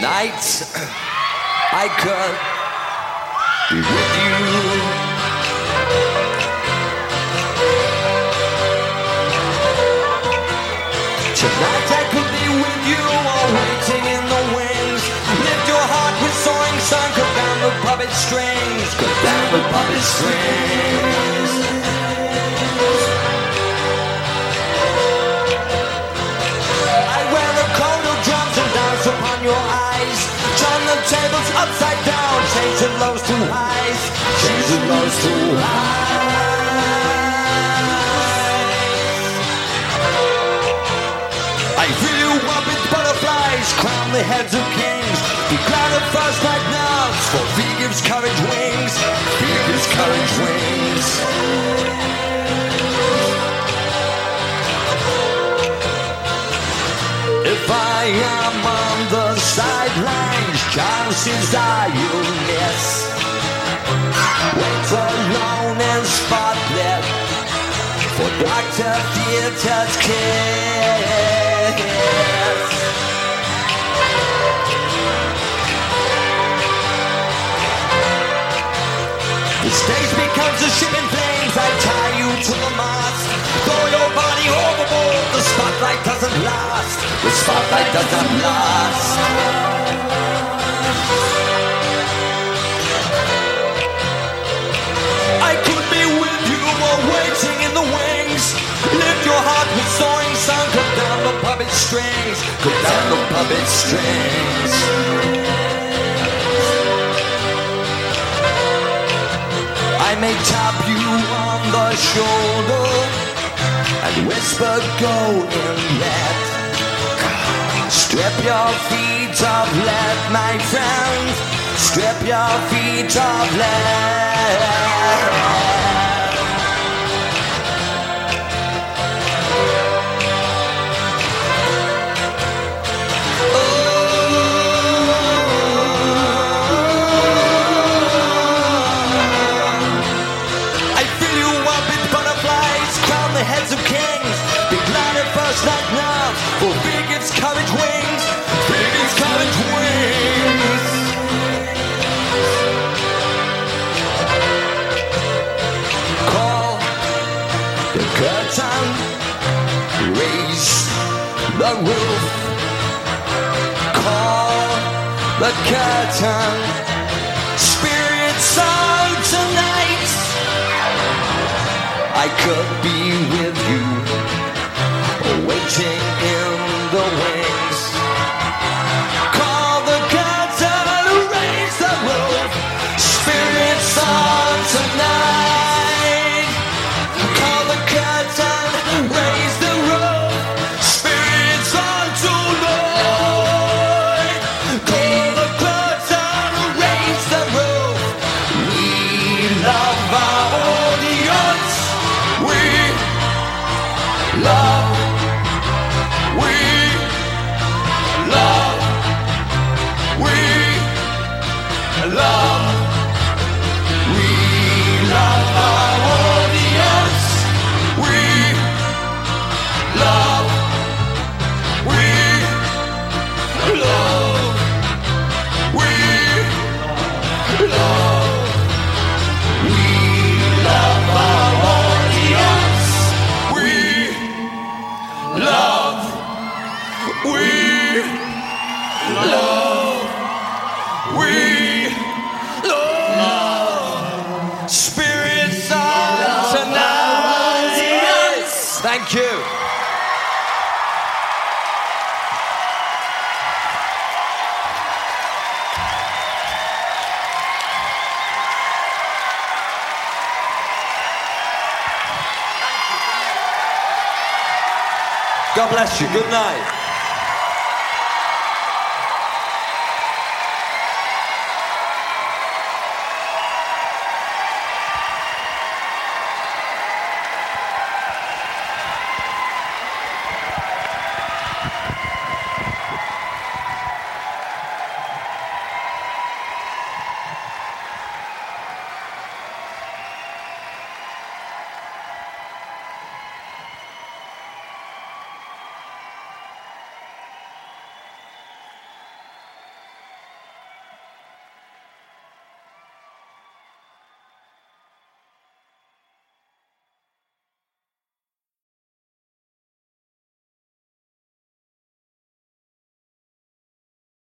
Tonight, I could be with you. Tonight I could be with you, all waiting in the wings. Lift your heart with soaring sun, cut down the puppet strings, cut down the puppet strings. I wear a coat of drums and dance upon your eyes. Turn the tables upside down, change the lows to highs, change the lows to highs. I fill you up with butterflies, crown the heads of kings. Be glad of first night nerves, for fear gives courage wings, fear gives courage wings. If I am on the sidelines, chances are you'll miss. Wait alone and spotlit for Dr. Theater's kiss. The stage becomes a ship in flames. I tie you to the mast, throw your body overboard. The spotlight doesn't last, the spotlight doesn't last. I could be with you while waiting in the wings. Lift your heart with soaring sun, cut down the puppet strings, cut down the puppet strings. I may tap you on the shoulder and whisper go inlet. Strip your feet of lead, my friend, strip your feet of lead. Heads of kings, be glad at first night now, for fear gives courage wings, fear gives courage wings. Call the curtain, raise the roof. Call the curtain, spirits out tonight. I could be with you, waiting in the wings. Call the curtain, raise the roof. Spirits on tonight. Call the curtain, raise the roof. Spirits on tonight. Call the curtain, raise the roof. We love our audience. We love, we love, we love, we love our audience. We love, we love, we love, we love our audience. We love, we love, we love. Spirits on tonight. Thank you. God bless you. Good night.